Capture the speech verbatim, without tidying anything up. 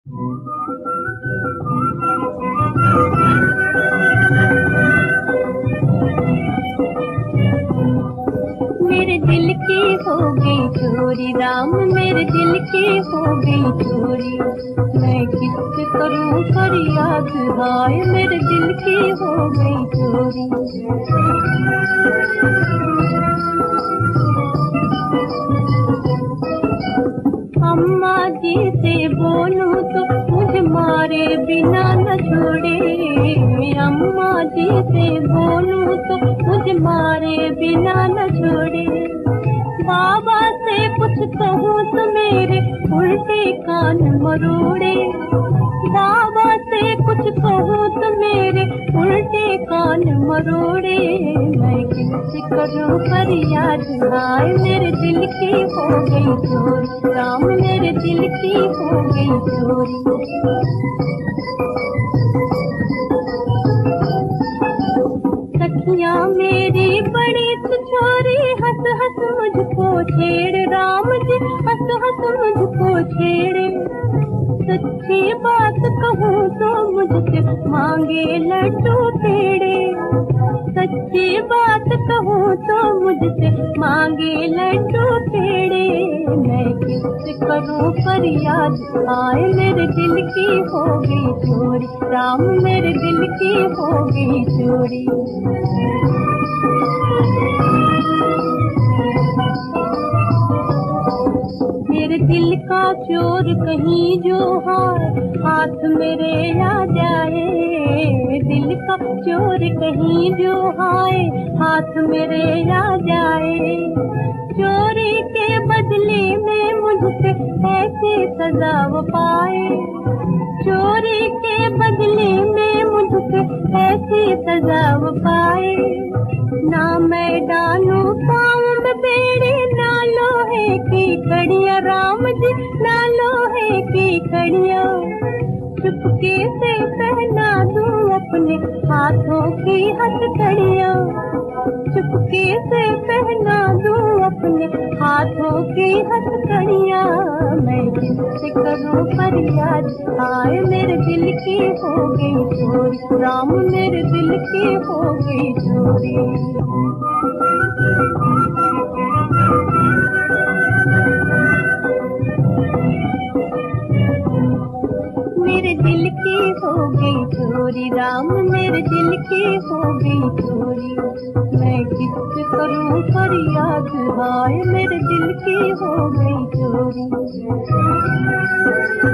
मेरे दिल की हो गई चोरी राम, मेरे दिल की हो गई चोरी। मैं किससे करूं फरियाद, हाय मेरे दिल की हो गई चोरी। अम्मा जी से बोलूं तो मुझे मारे बिना न छोड़े। अम्मा जी से बोलूं तो मुझे मारे बिना न छोड़े। बाबा से कुछ कहूँ तो मेरे उल्टे कान मरोड़े। बाबा से कुछ कहूँ तो मेरे उल्टे कान मरोड़े। मैं किससे करूँ फरियाद, हाय मेरे दिल की हो गई चोरी राम, मेरे दिल की हो गई चोरी। सखियाँ मेरी बड़ी छोरी हंस हंस मुझको छेड़ राम जी, हंस हंस मुझको छेड़े। सच्ची बात कहूँ तो मुझसे मांगे लड्डू पेड़े। सच्ची बात कहूँ तो मुझसे मांगे लड्डू पेड़े। मैं किससे करूँ फरियाद, आए मेरे दिल की हो गई चोरी राम, मेरे दिल की हो गई चोरी। मेरे दिल का चोर कहीं जो हाथ हाथ मेरे आ जाए। दिल का चोर कहीं जो हाय हाथ मेरे आ जाए। चोरी के बदले में मुझसे ऐसी सजा वो पाए। चोरी के बदले में मुझसे ऐसी सजा वो पाए। ना मैं डालूं पाँव में बेड़ी, ना लोहे की कड़ियाँ राम जी, ना लोहे की कड़ियाँ। चुपके से पहना दूं अपने हाथों की हथकड़ियाँ। चुपके से पहना दूं अपने हाथों की हथकड़ियाँ। मैं किससे करूं फरियाद, हाय मेरे दिल की हो गई चोरी राम, मेरे दिल की हो गई चोरी। मेरे दिल की हो गई चोरी राम, मेरे दिल की हो गई चोरी। मैं किससे करूं फरियाद, हाय मेरे दिल की हो गई चोरी।